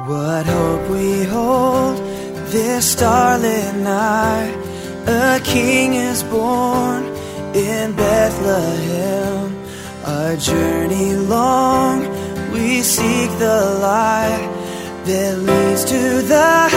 What hope we hold this starlit night. A king is born in Bethlehem. Our journey long, we seek the light that leads to the